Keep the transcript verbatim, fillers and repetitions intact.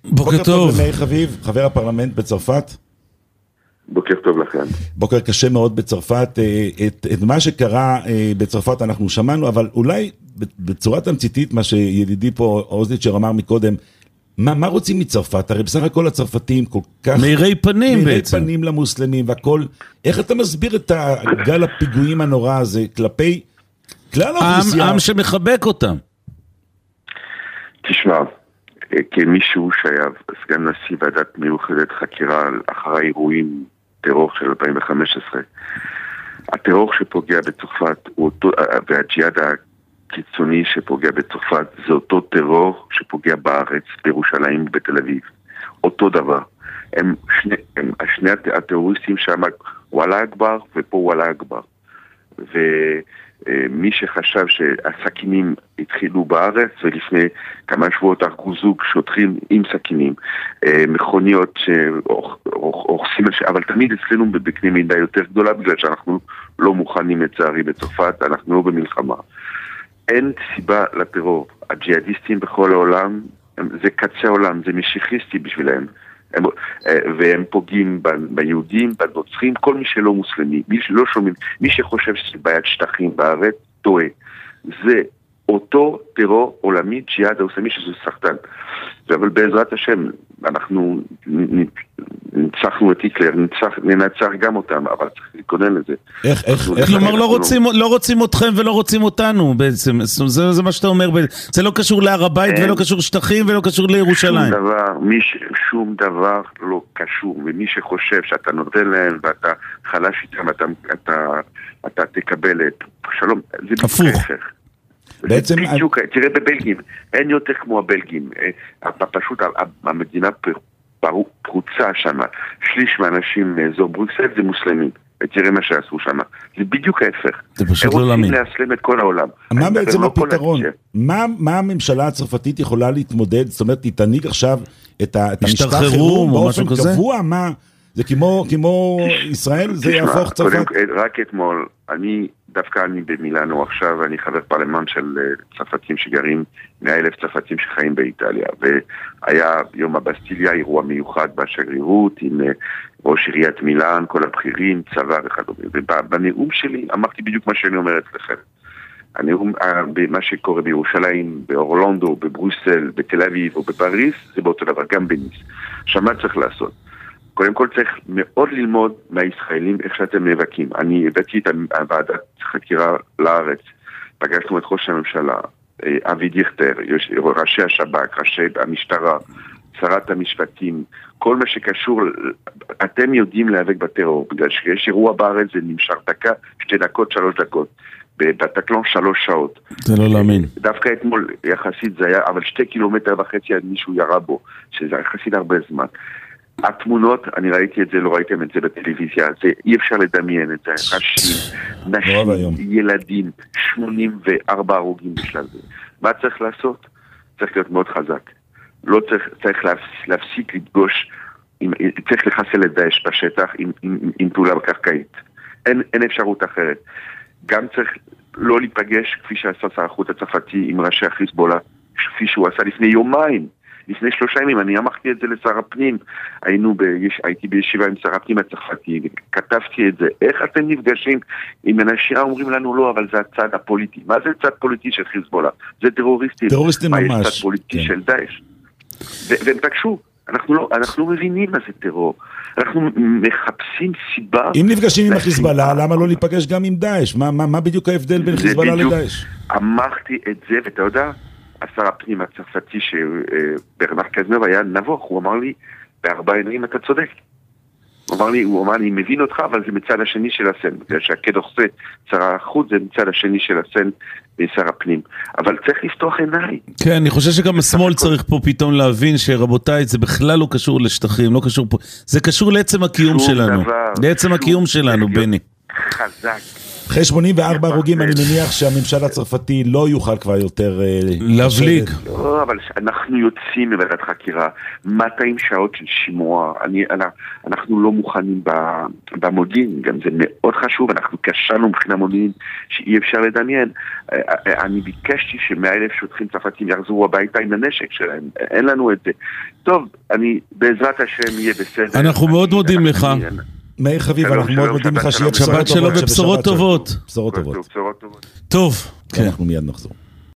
בוקר טוב. מאיר חביב, חבר הפרלמנט בצרפת. בוקר טוב לכם. בוקר קשה מאוד בצרפת. את, את מה שקרה בצרפת אנחנו שמענו, אבל אולי בצורה תמציתית, מה שידידי פה אוזניצ'ר אמר מקודם, מה, מה רוצים מצרפת? הרי בסך הכל הצרפתים כל כך... מאירי פנים מאירי בעצם. מאירי פנים למוסלמים והכל. איך אתה מסביר את הגל הפיגועים הנורא הזה כלפי כלל האוכלוסייה? עם שמחבק אותם. תשמע, כמישהו שהיה סגן נשיא ועדת מיוחדת חקירה אחר האירועים טרור של אלפיים וחמש עשרה, הטרור שפוגע בצרפת והג'יהאד הקיצוני שפוגע בצרפת זה אותו טרור שפוגע בארץ, בירושלים ובתל אביב. אותו דבר. הם שני, הם, שני הטרוריסטים שם, וואלה אכבר ופה וואלה אכבר. ו... מי שחשב שהסכינים התחילו בארץ ולפני כמה שבועות הרגו זוג שוטרים עם סכינים, מכוניות שאוכסים, אבל תמיד אצלנו בקנה מידה יותר גדולה בגלל שאנחנו לא מוכנים לצערי בצרפת, אנחנו לא במלחמה. אין סיבה לטרור. הג'יהאדיסטים בכל העולם, זה קצה העולם, זה משיחיסטי בשבילהם. הם, והם פוגעים ביהודים, בנוצרים, כל מי שלא מוסלמי, מי שלא שומעים, מי שחושב שזה בעיית שטחים בארץ, טועה. זה אותו טרור עולמי, ג'יהאד האסלאמי שזה סרטן. אבל בעזרת השם, אנחנו ניצחנו את היטלר, ננצח גם אותם, אבל צריך להתכונן לזה. איך, איך, איך? כלומר, לא רוצים, לא רוצים אתכם ולא רוצים אותנו בעצם. זה, זה מה שאתה אומר. זה לא קשור להר הבית ולא קשור שטחים ולא קשור לירושלים. שום דבר, מי ש... שום דבר לא קשור. ומי שחושב שאתה נותן להם ואתה חלש איתם, אתה, אתה, אתה תקבל את שלום. זה הפוך. בעצם... בדיוק, תראה בבלגים, אין יותר כמו הבלגים. פשוט המדינה פרוצה שם. שליש מהאנשים מאזור ברוקסל זה מוסלמים. ותראה מה שעשו שם. זה בדיוק ההפך. זה פשוט לא להאמין. הם רוצים להסלם את כל העולם. מה בעצם הפתרון? מה, מה הממשלה הצרפתית יכולה להתמודד? זאת אומרת, היא תניק עכשיו את המשטר חירום באופן קבוע? מה? זה כמו, כמו ישראל? זה יהפוך צרפת? רק אתמול, אני, דווקא אני במילאנו עכשיו, אני חבר פרלמנט של צרפתים שגרים, מאה אלף צרפתים שחיים באיטליה, והיה יום הבסטיליה, אירוע מיוחד בשגרירות, עם ראש עיריית מילאן, כל הבכירים, צבא וכדומה. ובנאום שלי אמרתי בדיוק מה שאני אומרת לכם. הנאום, במה שקורה בירושלים, באורלנדו, בברוסל, בתל אביב או בפריס, זה באותו דבר, גם בניס. עכשיו מה צריך לעשות? קודם כל צריך מאוד ללמוד מהישראלים איך שאתם נאבקים. אני הבאתי את הוועדת חקירה לארץ, פגשנו את ראש הממשלה, אבי דיכטר, ראשי השב"כ, ראשי המשטרה, שרת המשפטים, כל מה שקשור, אתם יודעים להיאבק בטרור, בגלל שיש אירוע בארץ, זה נמשך דקה, שתי דקות, שלוש דקות. בטקלון שלוש שעות. זה לא להאמין. דווקא אתמול יחסית זה היה, אבל שתי קילומטר וחצי מישהו ירה בו, שזה יחסית הרבה זמן. התמונות, אני ראיתי את זה, לא ראיתם את זה בטלוויזיה, זה אי אפשר לדמיין את זה, נשים, נשים, ילדים, שמונים וארבע הרוגים בשלב זה. מה צריך לעשות? צריך להיות מאוד חזק. לא צריך, צריך להפסיק לפגוש, צריך לחסל את דאעש בשטח עם, עם, עם פעולה בקרקעית. אין, אין אפשרות אחרת. גם צריך לא להיפגש, כפי שעשה שר החוץ הצרפתי עם ראשי החיזבאללה, כפי שהוא עשה לפני יומיים. לפני שלושה ימים, אני אמרתי את זה לשר הפנים, היינו ב... הייתי בישיבה עם שר הפנים הצרפתי, וכתבתי את זה, איך אתם נפגשים עם אנשים אומרים לנו לא, אבל זה הצד הפוליטי. מה זה הצד פוליטי של חיזבאללה? זה טרוריסטים. טרוריסטים ממש. מה יש צד פוליטי של דאעש? והם תקשו, אנחנו לא, אנחנו מבינים מה זה טרור. אנחנו מחפשים סיבה... אם נפגשים עם החיזבאללה, למה לא להיפגש גם עם דאעש? מה, מה, מה בדיוק ההבדל בין חיזבאללה לדאעש? אמרתי את זה, ואתה יודע... השר הפנים הצרפתי שברנר קזנוב היה נבוך, הוא אמר לי, בארבע עיניים אתה צודק. הוא אמר לי, הוא אמר לי, אני מבין אותך, אבל זה מצד השני של הסן, בגלל שהקד עושה שר החוץ, זה מצד השני של הסן ושר הפנים. אבל צריך לפתוח עיניים. כן, אני חושב שגם השמאל צריך פה פתאום להבין שרבותיי, זה בכלל לא קשור לשטחים, לא קשור פה, זה קשור לעצם הקיום שלנו. לעצם הקיום שלנו, בני. חזק. אחרי שמונים וארבע הרוגים אני מניח שהממשל הצרפתי לא יוכל כבר יותר להבליג. לא, אבל אנחנו יוצאים מוועדת חקירה, מאתיים שעות של שימוע, אני, אנחנו לא מוכנים במודיעין, גם זה מאוד חשוב, אנחנו כשלנו מבחינה מודיעין שאי אפשר לדמיין. אני ביקשתי שמאה אלף שוטרים צרפתיים יחזרו הביתה עם הנשק שלהם, אין לנו את זה. טוב, אני בעזרת השם יהיה בסדר. אנחנו מאוד מודים לך. מאיר חביב, אנחנו מאוד מודים לך שיהיה שבת שלום ובשורות טובות. בשורות טובות. טוב, אנחנו מיד נחזור.